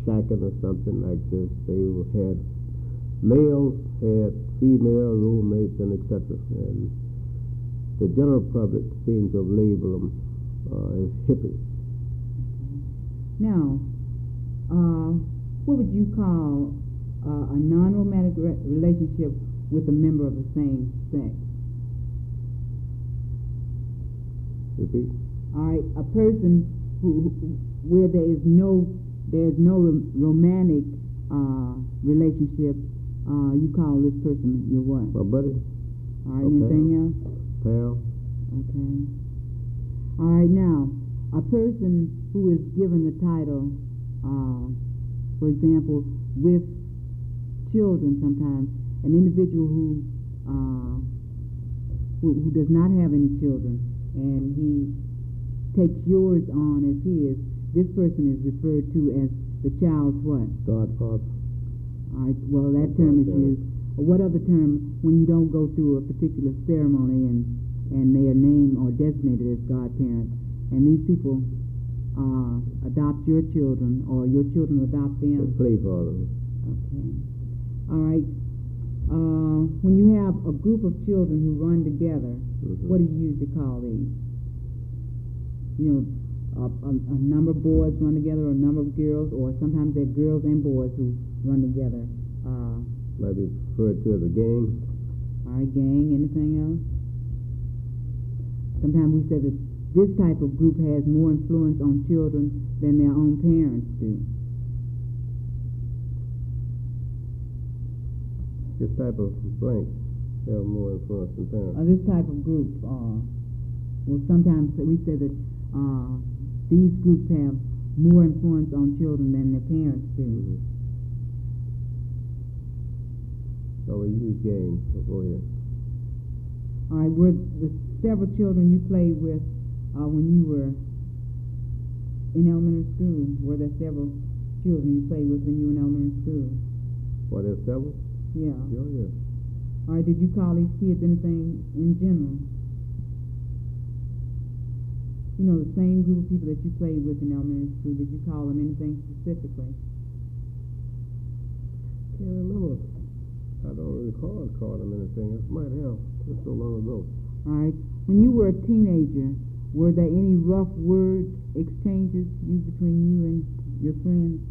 shacking or something like this. They had males, had female roommates, and etc. And the general public seems to have labeled them as hippies. Now, what would you call a non-romantic relationship with a member of the same sex? Repeat. All right, a person where there's no romantic relationship, you call this person your what? My buddy. All right, anything else? Pal. Okay. All right, now, a person who is given the title, for example, with children sometimes, an individual who does not have any children, and he takes yours on as his, this person is referred to as the child's what? Godfather. All right, well, that term is used. What other term when you don't go through a particular ceremony and they are named or designated as godparents, and these people adopt your children or your children adopt them? The play father. Okay. All right. When you have a group of children who run together, what do you usually call these? You know, a number of boys run together, or a number of girls, or sometimes they're girls and boys who run together. Might be referred to as a gang. All right, gang. Anything else? Sometimes we say that this type of group has more influence on children than their own parents do. This type of blank have more influence than parents. This type of group, well, sometimes we say that these groups have more influence on children than their parents do. So we use gangs. Go ahead. All right, were the several children you played with when you were in elementary school, were there several children you played with when you were in elementary school? Were there several? Yeah. Oh, yeah. All right, did you call these kids anything in general? You know, the same group of people that you played with in elementary school, did you call them anything specifically? Can't remember. I don't recall calling them anything. It might have. It's so long ago. All right. When you were a teenager, were there any rough word exchanges used between you and your friends?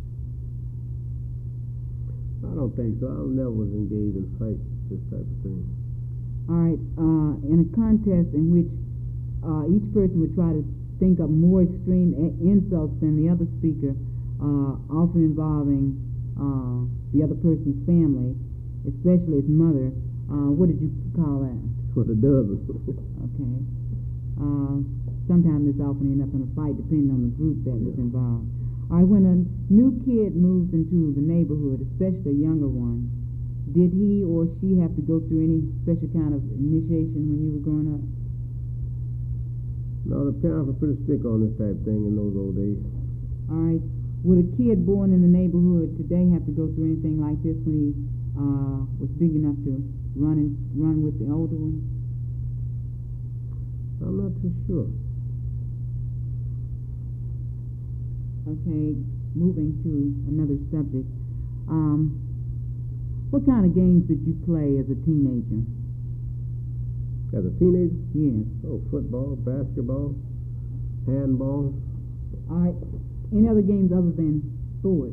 I don't think so. I never was engaged in fights, this type of thing. All right. In a contest in which each person would try to think of more extreme insults than the other speaker, often involving the other person's family, especially his mother, what did you call that? What a dozen. Okay. Sometimes it's often end up in a fight depending on the group that was involved. All right, when a new kid moves into the neighborhood, especially a younger one, did he or she have to go through any special kind of initiation when you were growing up? No, the parents were pretty strict on this type of thing in those old days. All right. Would a kid born in the neighborhood today have to go through anything like this when he was big enough to run with the older ones? I'm not too sure. Okay, moving to another subject. What kind of games did you play as a teenager? As a teenager? Yes. Oh, football, basketball, handball. All right. Any other games other than sports?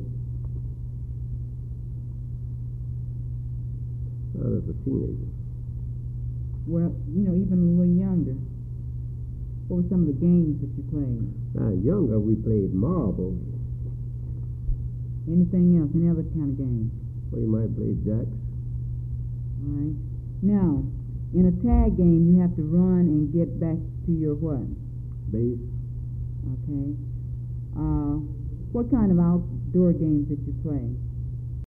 Not as a teenager. Well, you know, even a little younger. What were some of the games that you played? Now, younger, we played marbles. Anything else? Any other kind of game? Well, you might play jacks. All right. Now, in a tag game, you have to run and get back to your what? Base. Okay. What kind of outdoor games did you play?